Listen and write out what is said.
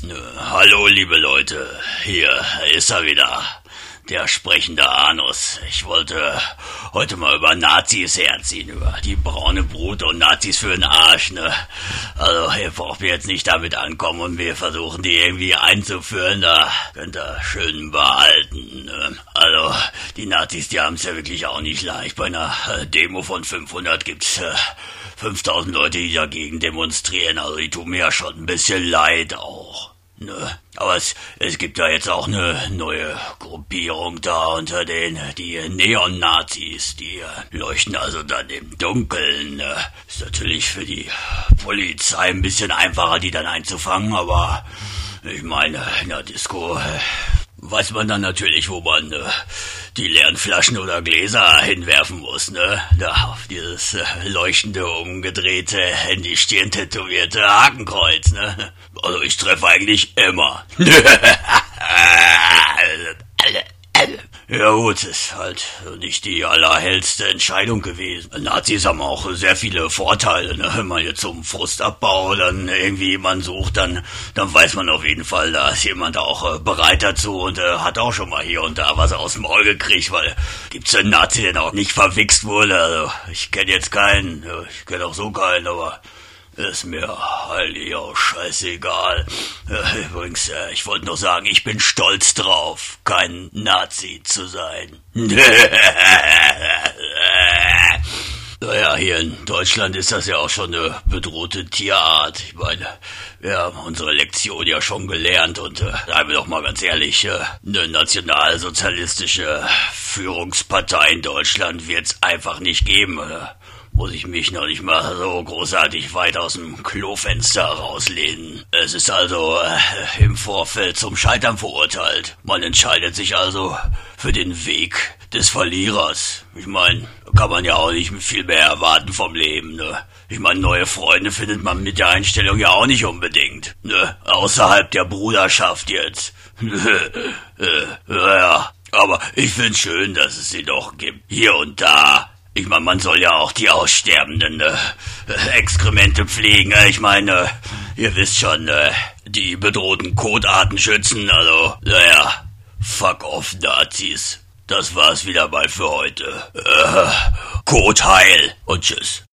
Hallo liebe Leute, hier ist er wieder, der sprechende Anus. Ich wollte heute mal über Nazis herziehen, über die braune Brut und Nazis für den Arsch, ne? Also ihr braucht mir jetzt nicht damit ankommen und wir versuchen die irgendwie einzuführen, da könnt ihr schön behalten, ne? Also die Nazis, die haben es ja wirklich auch nicht leicht. Bei einer Demo von 500 gibt's 5000 Leute, die dagegen demonstrieren, also die tun mir ja schon ein bisschen leid auch. Ne? Aber es gibt ja jetzt auch eine neue Gruppierung da unter denen, die Neon-Nazis, die leuchten also dann im Dunkeln. Ne? Ist natürlich für die Polizei ein bisschen einfacher, die dann einzufangen, aber ich meine, in der Disco weiß man dann natürlich, wo man die leeren Flaschen oder Gläser hinwerfen muss, ne? Da auf dieses leuchtende, umgedrehte, in die Stirn tätowierte Hakenkreuz, ne? Also ich treffe eigentlich immer. Ja gut, ist halt nicht die allerhellste Entscheidung gewesen. Nazis haben auch sehr viele Vorteile, ne? Wenn man jetzt zum Frustabbau dann irgendwie jemanden sucht, dann weiß man auf jeden Fall, da ist jemand auch bereit dazu und hat auch schon mal hier und da was aus dem Maul gekriegt, weil gibt's einen Nazi, der auch nicht verwichst wurde. Also ich kenne jetzt keinen, ich kenne auch so keinen, aber ist mir eigentlich auch scheißegal. Übrigens, ich wollte nur sagen, ich bin stolz drauf, kein Nazi zu sein. Naja, hier in Deutschland ist das ja auch schon eine bedrohte Tierart. Ich meine, wir haben unsere Lektion ja schon gelernt und seien wir doch mal ganz ehrlich, eine nationalsozialistische Führungspartei in Deutschland wird's einfach nicht geben, oder? Muss ich mich noch nicht mal so großartig weit aus dem Klofenster rauslehnen. Es ist also im Vorfeld zum Scheitern verurteilt. Man entscheidet sich also für den Weg des Verlierers. Ich meine, kann man ja auch nicht viel mehr erwarten vom Leben, ne? Ich meine, neue Freunde findet man mit der Einstellung ja auch nicht unbedingt, ne? Außerhalb der Bruderschaft jetzt. Ja, aber ich find's schön, dass es sie doch gibt. Hier und da. Ich meine, man soll ja auch die aussterbenden Exkremente pflegen. Ich meine, ihr wisst schon, die bedrohten Kotarten schützen. Also, naja, fuck off, Nazis. Das war's wieder mal für heute. Kot heil und tschüss.